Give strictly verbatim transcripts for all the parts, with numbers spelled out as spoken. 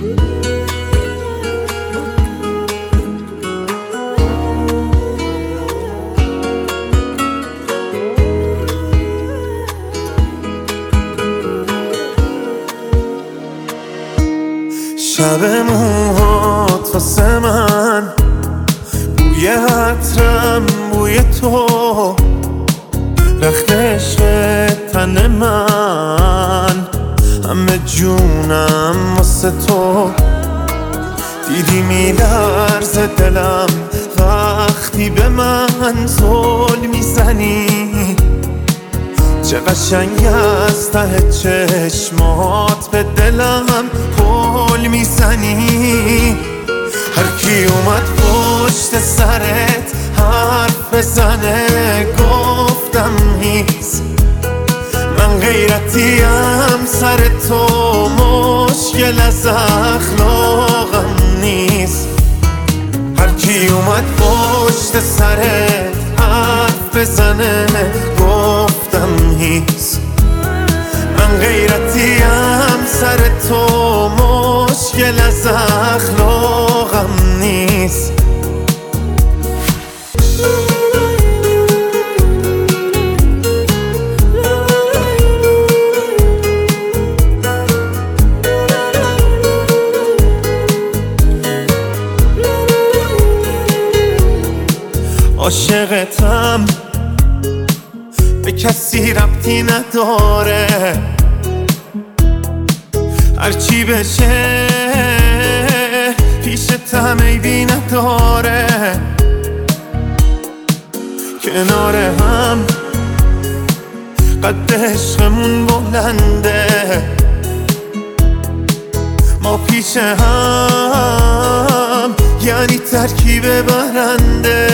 شب موهات واسه من بوی عطرم بوی تو رخت عشق تن من همه جونم واسه تو دیدی میلرزه دلم وقتی به من زل میزنی چه قشنگ از ته چشمات به دلم پل میزنی هر کی اومد پشت سرت حرف بزنه گفتم نیست من غیرتیم سر تو مشکل از اخلاقم نیست هر کی اومد پشت سرت حرف بزنه گفتم نیست من غیرتیم سر تو مشکل از اخلاقم نیست عاشقتم به کسی ربطی نداره هرچی بشه پیشتم عیبی نداره کنار هم قد عشقمون بلنده ما پیش هم یعنی ترکیب برنده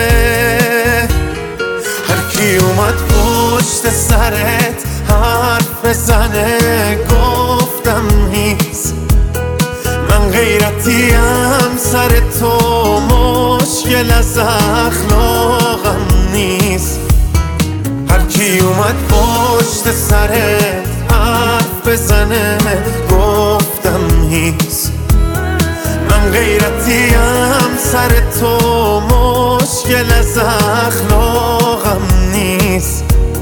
هر کی اومد پشت سرت حرف بزنه گفتم نیست من غیرتیم سر تو مشکل از اخلاقم نیست هر کی اومد پشت سرت حرف بزنه گفتم نیست من غیرتیم سر تو مشکل از اخلاقم نیست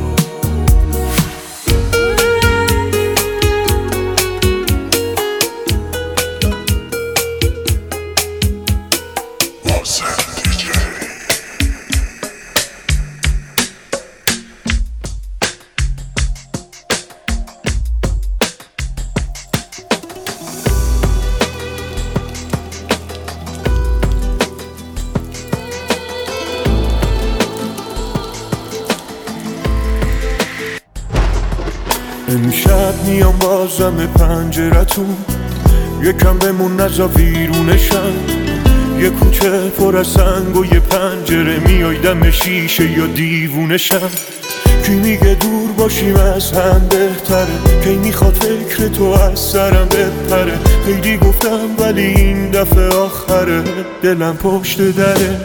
امشب میام بازم پنجرتون یکم بمون نزا ویرونشم یه کوچه پر از سنگ و یه پنجره میای دم شیشه یا دیوونشم کی میگه دور باشیم از هم بهتره کی میخواد فکر تو از سرم بپره خیلی گفتم ولی این دفعه آخره دلم پشت دره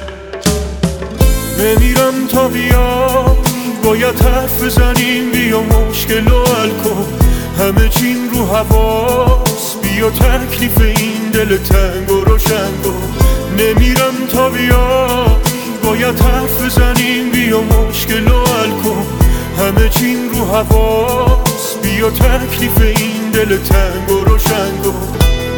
نمیرم تا بیا باید حرف بزنیم بیا مشکل و حل کن همه چین رو حواس بیا تکلیف این دل تنگ و روشن کن نمیرم تا بیا باید حرف بزنیم بیا مشکل و حل کن همه چین رو حواس بیا تکلیف این دل تنگ و روشن کن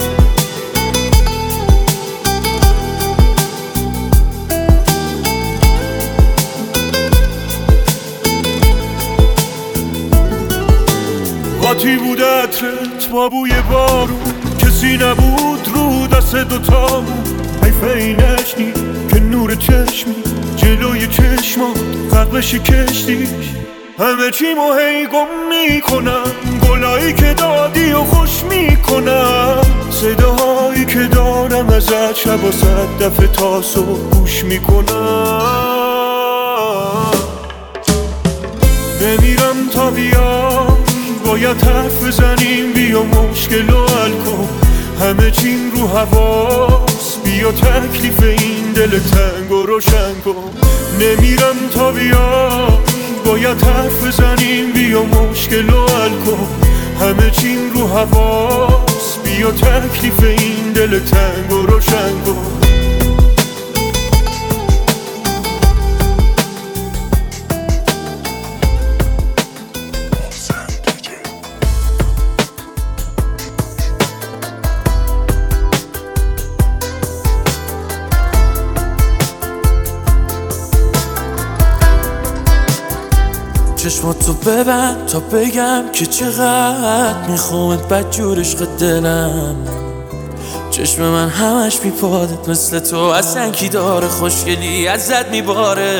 قاطی بود عطرت با بوی بارون کسی نبود رو دست دوتامون حیف اینش نی که نور چشمی جلوی چشمات قبلش کشتیش همه چی مو هی گم میکنم گلایی که دادی و خوش میکنم صداهایی که دارم ازت شب و صد دفعه تا صبح گوش میکنم نمیرم تا بیا باید حرف بزنیم بیا مشکل و حل کن همه چین رو حواس بیا تکلیف این دل تنگ و روشن کن نمیرم تا بیا باید حرف بزنیم بیا مشکل و حل کن همه چین رو حواس بیا تکلیف این دل تنگ و روشن کن. چشماتو ببند تا بگم که چقدر میخوامت بدجور عشق دلم. چشم من همش میپادت مثل تو اصلا کی داره خوشگلی ازت میباره.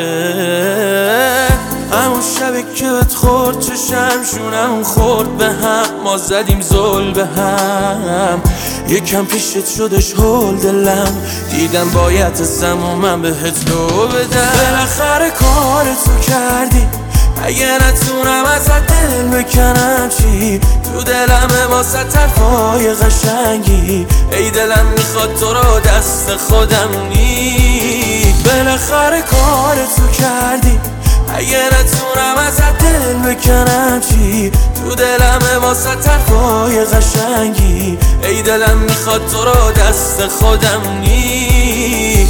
همون شبی که بهت خورد چشم شونم خورد به هم، ما زدیم زل به هم. یکم پیشت شدش هول دلم، دیدم باید ازم و من بهت دو بدم. بالاخره کار تو کردی، اگه نتونم ازت دل بکنم چی؟ تو دلم واسه طرفای قشنگی، ای دلم میخواد تو رو دست خودم نی. بالاخره کار تو کردی، اگه نتونم ازت دل بکنم چی؟ تو دلم واسه طرفای قشنگی، ای دلم میخواد تو رو دست خودم نی.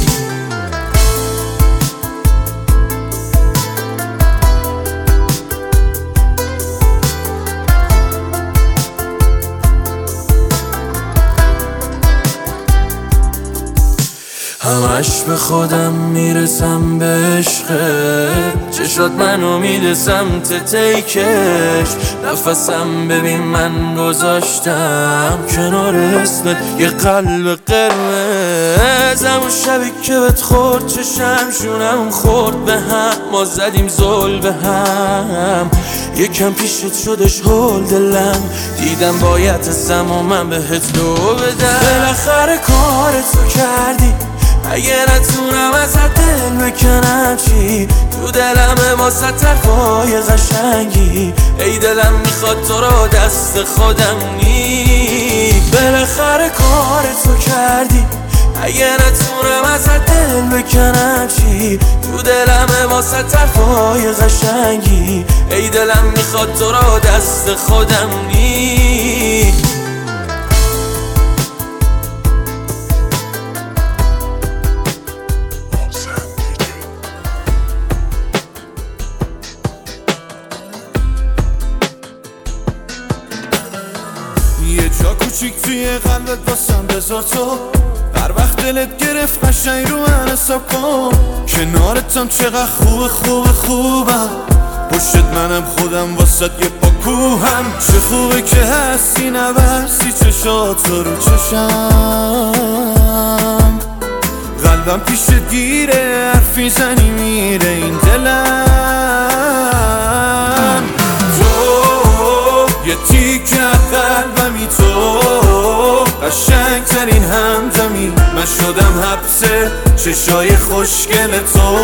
همش به خودم میرسم به عشقت، چشات منو میده سمت تیکش. نفسم ببین من گذاشتم کنار اسمت یه قلب قرمز. همون شبی که بهت خورد چشم شونم خورد به هم، ما زدیم زل به هم. یکم پیشت شدش هول دلم، دیدم باید ازم و من بهت دو بدم. بالاخره کار تو کردی، اگه نتونم ازت دل بکنم چی؟ تو دلم واسه طرفای قشنگی، ای دلم میخواد تو رو دست خودم نی. بالاخره کار تو کردی، اگه نتونم ازت دل بکنم چی؟ تو دلم واسه طرفای قشنگی، ای دلم میخواد تو رو دست خودم نی. یه جا کوچیک توی قلبت واسم بذار تو، هر وقت دلت گرفت قشنگ رو من حساب کن. کنارتم چقدر خوب خوب خوبم، پشت منم خودم واسه یه پاکوهم. چه خوبه که هستی نبرسی چشات رو چشم، قلبم پیشت گیره حرفی زنی میره این دلم. تو یه تیکه قلبمی، تو قشنگ ترین همدمی، من شدم حبس چشای خوشگل تو.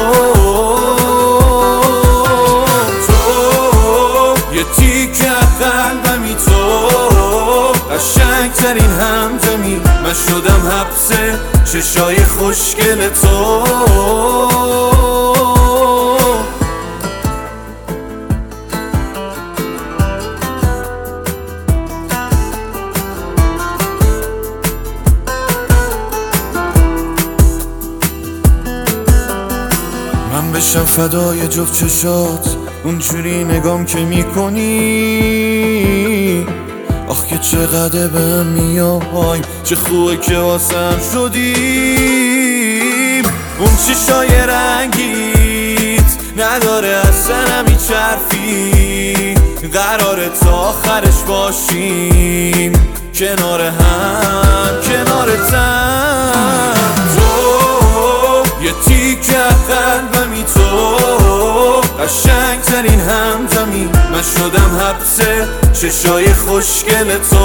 تو یه تیکه قلبمی، تو قشنگ ترین همدمی، من شدم حبس چشای خوشگل تو. من بشم فدای جفت چشات، اونجوری نگام که میکنی. آخ که چقدر بهم میای، چه خوبه که واسم شدیم. اون چشای رنگیت نداره اصلا میچرفی، قراره تا آخرش باشیم کنار هم کنارتم. تو یه تیکه قلبمی، تو قشنگ ترین همدمی، من شدم حبس چشای خوشگل تو.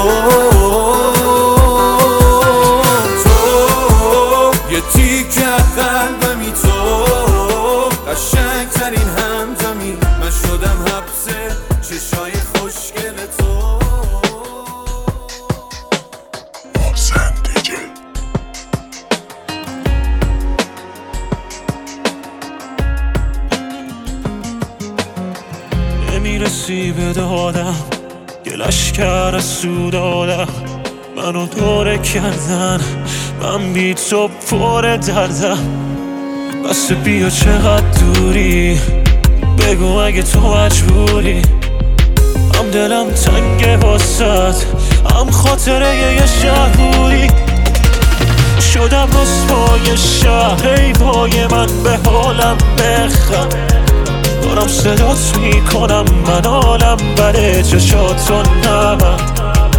تو یه تیکه قلبمی، تو قشنگ ترین همدمی، من شدم حبس چشای خوشگل تو. نمیرسی به دادم، یه لشکر از سود آدم، من منو دوره کردن، من بی تو پر دردم. بس بیا چقدر دوری، بگو اگه تو مجبوری. هم دلم تنگه واسد، هم خاطره یه شهر بودی. شدم رسوای شهر، ای وای من به حالم بخم. دارم صدات میکنم من حالم بره، چشاتو نبند.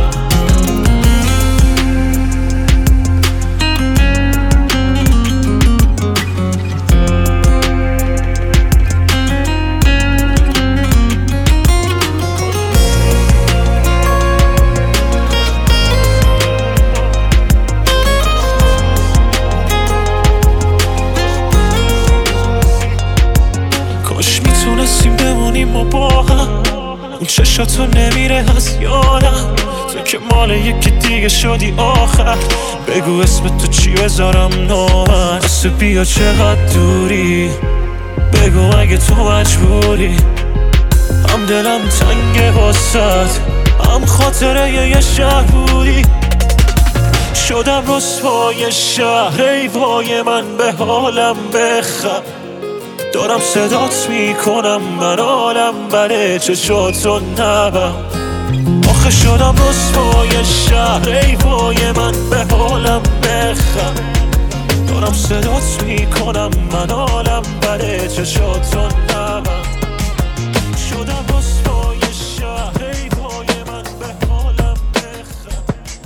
ما با هم اون چشاتو نمیره از یادم، تو که مال یکی دیگه شدی آخر. بگو اسم تو چی بذارم نامن، بس بیا چقدر دوری، بگو اگه تو مجبوری. هم دلم تنگه واسد، هم خاطره یه شهر بودی. شدم رسوای شهر، ای وای من به حالم بخم. دارم صدات میکنم من حالم بره، چشاتو نبم. آخه شدم رسوای شهر، ای وای من به حالم بخم. دارم صدات میکنم من حالم بره، چشاتو نبم. شدم رسوای شهر، ای وای من به حالم بخم.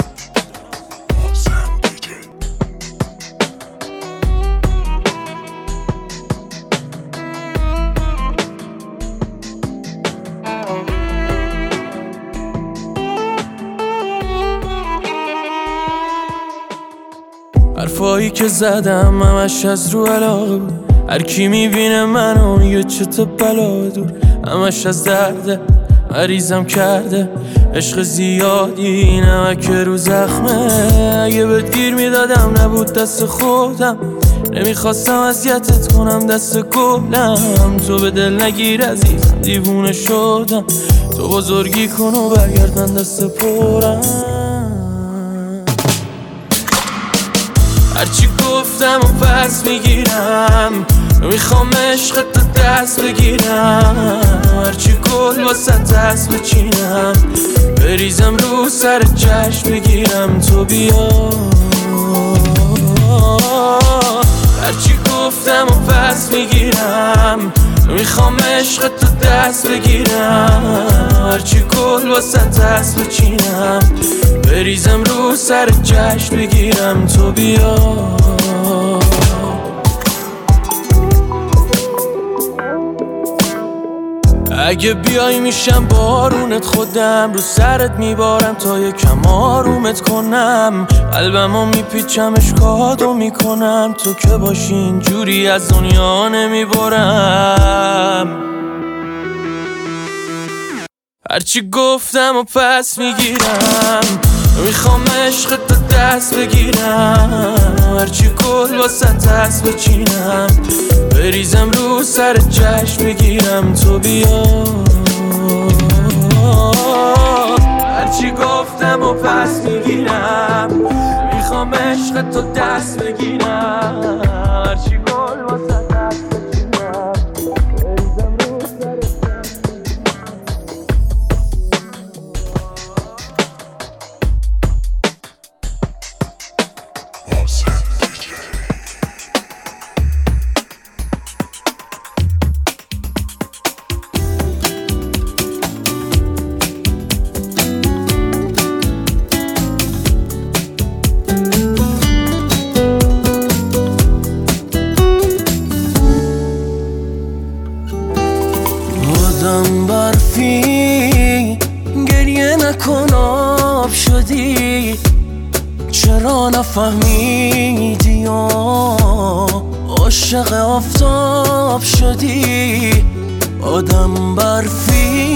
حرفایی که زدم همش از رو علاقه بود، هر کی میبینه منو میگه چه تو بلا دور. همش از درده مریضم کرده، عشق زیادی نمک رو زخمه. اگه بهت گیر میدادم نبود دست خودم، نمیخواستم اذیتت کنم دست گلم. تو به دل نگیر عزیز دیوونه شدم، تو بزرگی کن و برگرد من دست پرم. هرچی گفتم و پس میگیرم، میخوام عشق تو دست بگیرم. هرچی گل واسه دست بچینم، بریزم رو سر چشم بگیرم تو بیا. هرچی گفتم و پس میگیرم، میخوام عشق تو دست بگیرم. هرچی گل واسه دست بچینم، بریزم رو سر چشم بگیرم تو بیا. اگه بیای میشم بارونت، خودم رو سرت میبارم تا یکم آرومت کنم. قلبمو میپیچم اشکاتو میکنم، تو که باشی اینجوری از دنیا نمیبرم. هرچی گفتم و پس میگیرم، میخوام عشق تو دست بگیرم. هرچی گل واسه دست بچینم، بریزم رو سر چشم بگیرم تو بیا. هرچی گفتم و پس میگیرم، میخوام عشق تو دست بگیرم. هرچی گل واسه دست بچینم، بریزم رو سر آدم برفی گریه نکن آب شدی، چرا نفهمیدی عاشق آفتاب شدی. آدم برفی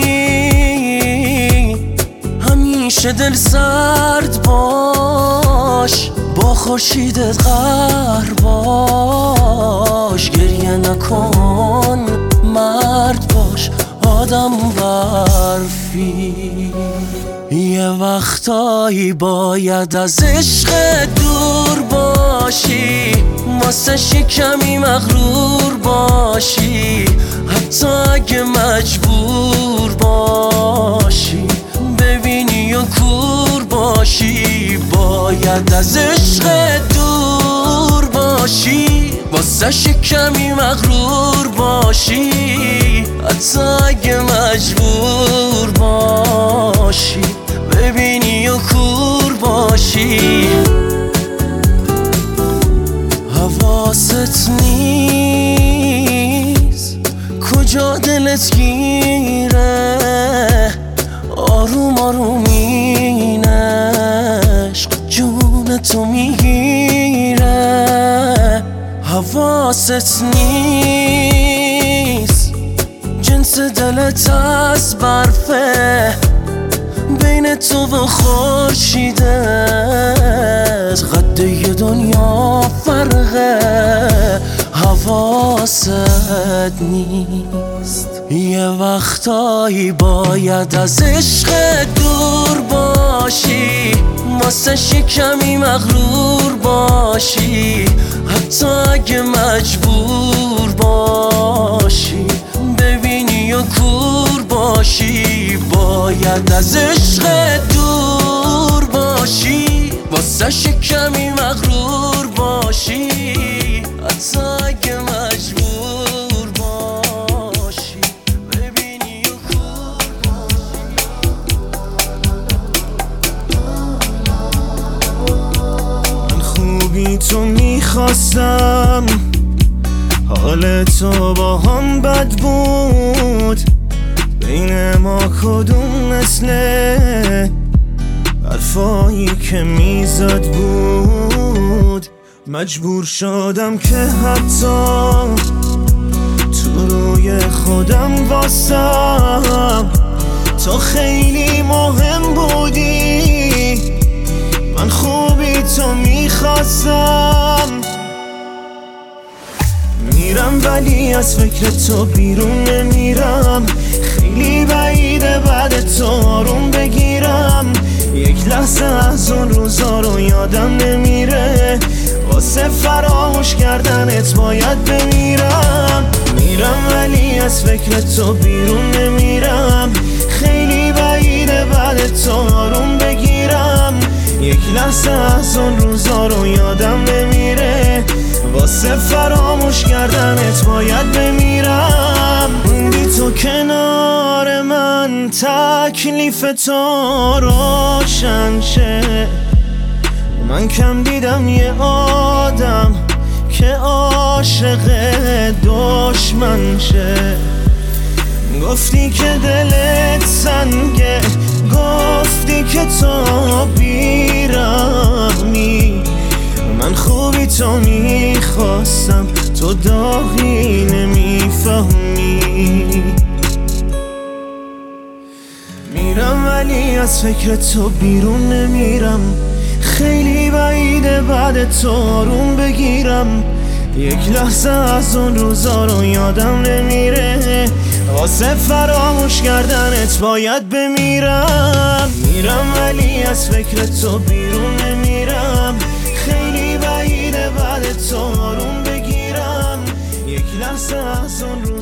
همیشه دل سرد باش، با خورشیدت قهر باش. گریه نکن مرد باش، آدم برفی. یه وقتایی باید از عشق دور باشی، واسه شی کمی مغرور باشی، حتی اگه مجبور باشی ببینی و کور باشی. باید از عشق دور باشی، واسه شی کمی مغرور باشی، حتی اگه مجبور باشی ببینی و کور باشی. حواست نیست کجا دلت گیره، آروم آروم این عشق جون تو میگیره. حواست نیست جنس دلت از برفه، بین تو و خورشیده قد یه دنیا فرقه. حواست نیست یه وقتایی باید از عشق دور باشی، واسه شی کمی مغرور باشی، حتی اگه مجبور باشی ببینی و کور باشی. باید از عشق دور باشی، واسه شی کمی مغرور باشی، حتی اگه مجبور باشی ببینی و کور باشی. من خوبی تو میخواستم، حال تو با هم بد بود، بین ما کدوم مثله حرفایی که میزد بود. مجبور شدم که حتی تو روی خودم واسم تو خیلی مهم بودی. من خوبی تو میخواستم، میرم ولی از فکر تو بیرون نمیرم، خیلی بعیده بعد تو آروم بگیرم. یک لحظه از اون روزا رو یادم نمیره، واسه فراموش کردنت باید بمیرم. میرم ولی از فکر تو بیرون نمیرم، خیلی بعیده بعد تو آروم بگیرم. یک لحظه از اون روزا رو یادم نمیره، واسه فراموش کردنت باید بمیرم. بی تو کنار من تکلیف تو روشن شه، من کم دیدم یه آدم که عاشق دشمن شه. گفتی که دلت سنگه، گفتی که تو بیرحمی، من خوبی تو میخواستم تو داغی نمیفهمی. میرم ولی از فکر تو بیرون نمیرم، خیلی بعیده بعد تو آروم بگیرم. یک لحظه از اون روزا رو یادم نمیره، واسه فراموش کردنت باید بمیرم. میرم ولی از فکر تو بیرون نمیرم، خیلی بعیده بعد تو آروم بگیرم. یک لحظه از اون